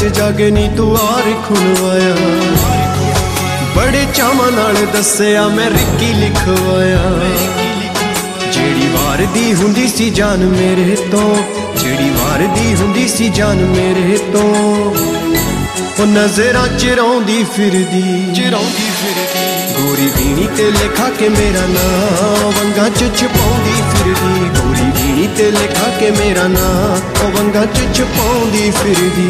च जाके नी तू आर खुलवाया, बड़े चावां नाल दस्सिया मैं रिक्की लिखवाया। जेड़ी वार दी हुंदी सी जान मेरे तो, जेड़ी वार दी हुंदी सी जान मेरे तो, ओ नजरां चिरौंदी फिरदी गोरी बीनी ते लिखा के मेरा नाम वंगा च छपाउंदी फिरदी। गोरी बीनी ते लिखा के मेरा नाम ओ वंगा च छपाउंदी फिरदी।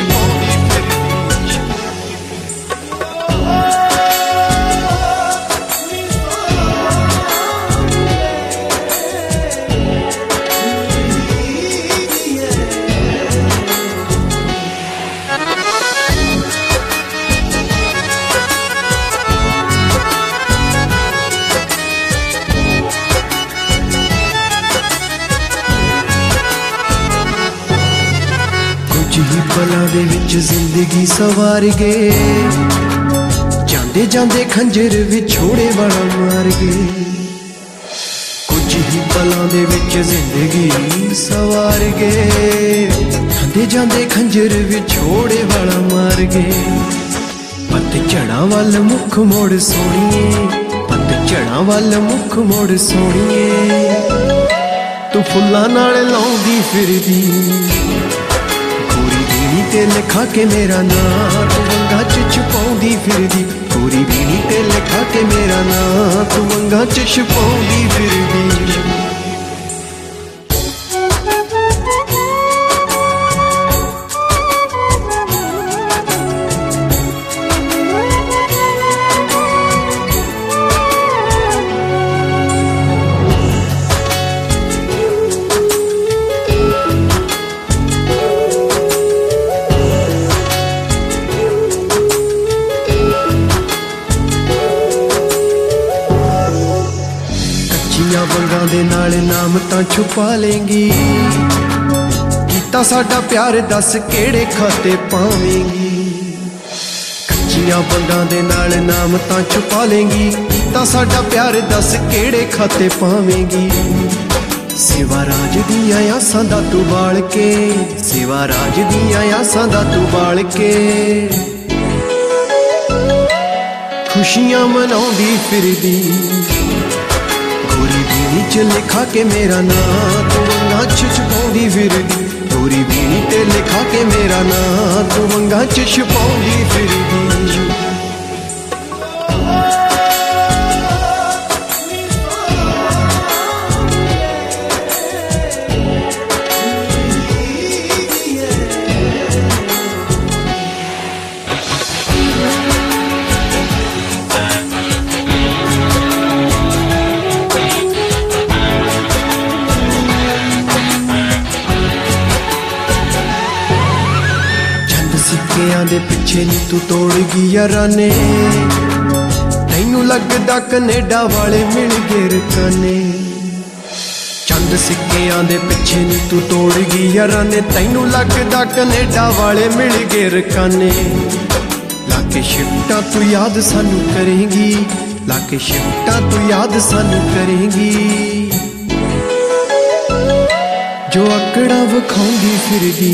ही पलां दे विच जिंदगी सवार गए, जांदे जांदे खंजर विछोड़े वाला मार गए। कुछ ही पलां दे विच जिंदगी सवार गए, जांदे जांदे खंजर विछोड़े वाला मार गए। पतझड़ां वल मुख मोड़ सोहणीए, पतझड़ां वल मुख मोड़ सोहणीए, तू फुल्लां नाल लाउंदी फिरदी। ते लिखा के मेरा नाम तू वंगा च छपाउंदी फिरदी। गोरी बीनी ते लिखा के मेरा नाम तू वंगा च छपाउंदी फिरदी। वंगा दे नाल नाम तां छुपा लेंगी, कीता साडा प्यार दस केड़े खाते पावेंगी। कच्चियां वंगा दे नाल नाम तां छुपा लेंगी, कीता साडा प्यार दस केड़े खाते पावेंगी। सेवा राज दियां आसां दा तू बाल के, सेवा राज दियां आसां दा तू बाल के, खुशियां मनाउंदी फिरदी। गोरी बीनी च लिखा के मेरा नाम तू वंगा च छपाउंदी फिरदी। गोरी बीनी ते लिखा के मेरा नाम तू वंगा च छपाउंदी फिरदी। सिक्कियां दे पिछे नी तू तोड़ गई याराने, तैनू लगदा कनेडा वाले मिल गए रकाने। चंद सिक्कियां दे पिछे नी तू तोड़ गई याराने, तैनू लगदा कनेडा वाले मिल गए रकाने। लाके शिफ्टां तू याद सानू करेंगी, लाके शिफ्टां तू याद सानू करेंगी। जो अकड़ा विखाउंदी फिरदी।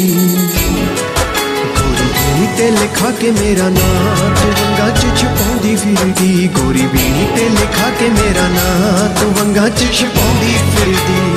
ते लिखा के मेरा नाम तू वंगा च छपाउंदी फिरदी। गोरी बीनी ते लिखा के मेरा नाम तू वंगा च छपाउंदी फिरदी।